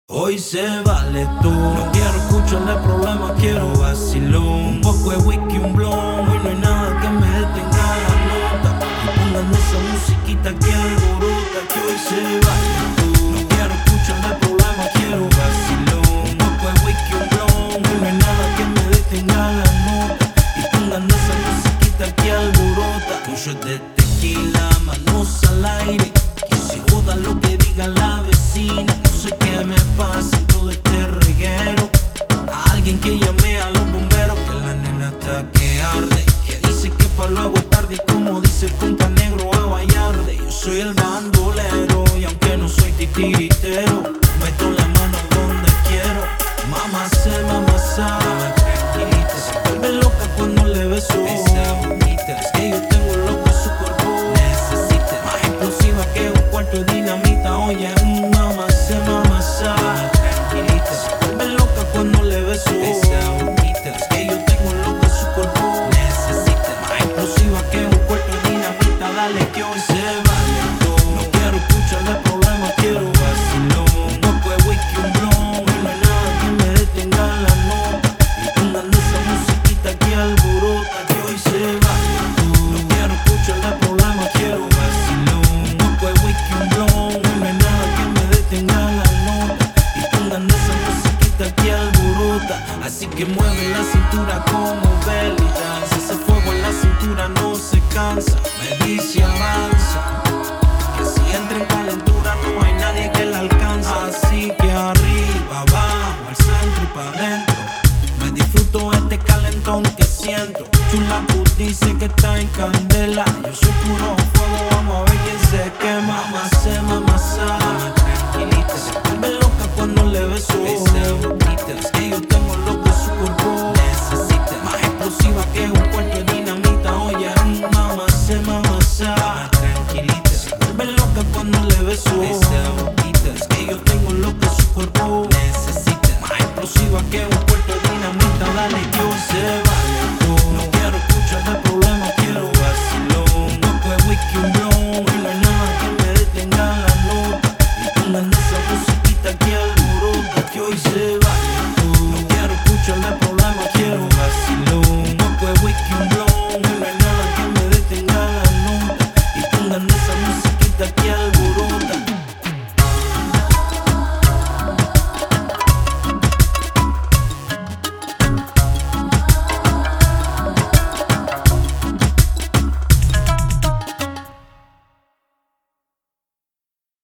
Hoy se vale tú. No quiero escuchar de problemas, quiero vacilón. Un poco de whisky, un blon. Hoy no hay nada que me detenga la nota. Y pongan esa musiquita que alborota, que hoy se vale tú. No quiero escuchar de problemas, quiero vacilón. Un poco de whisky, un blon. Hoy no hay nada que me detenga la nota. Y pongan esa musiquita que alborota. Un shot de tequila, manos al aire. Que se joda lo que diga la vecina. No sé qué me pasa en todo este reguero. A alguien que llame a los bomberos, que la nena está que arde. Que dice que pa' luego es tarde, y como dice Punta Negro a Vallarde. Yo soy el bandolero y aunque no soy titiritero, meto la mano donde quiero. Mamá sabe, tranquilita. Se vuelve loca cuando le beso. Esa bonita, es que yo tengo loco su cuerpo. Necesita más explosiva que un cuarto de dinamita. Oye, mamá sabe, tranquilita. Se vuelve loca cuando le beso. Esa bonita, es que yo tengo loco su cuerpo. Necesita más explosiva que un cuarto de dinamita. Dale que hoy se vale todo. No quiero escuchar de problemas, quiero vacilón. Un poco de whisky, un blon. Y no hay nada que me detenga la nota. Y pongan esa musiquita que alborota, que hoy se vale todo. No quiero escuchar de problemas, quiero vacilón. Un poco de whisky, un blon. Y no hay nada que me detenga la nota. Y pongan esa musiquita que alborota. Así que mueve la cintura como velitas. Ese fuego en la cintura no se cansa. Me dice avanza, que si entra en calentura no hay nadie que la alcance. Así que arriba, abajo, al centro y pa' adentro. Me disfruto este calentón que siento. Chula dice que está en candela. Yo soy puro fuego, vamos a ver quién se quema. Mamá sabe, tranquilita. Se vuelve loca cuando le beso. Esa bonita, es que yo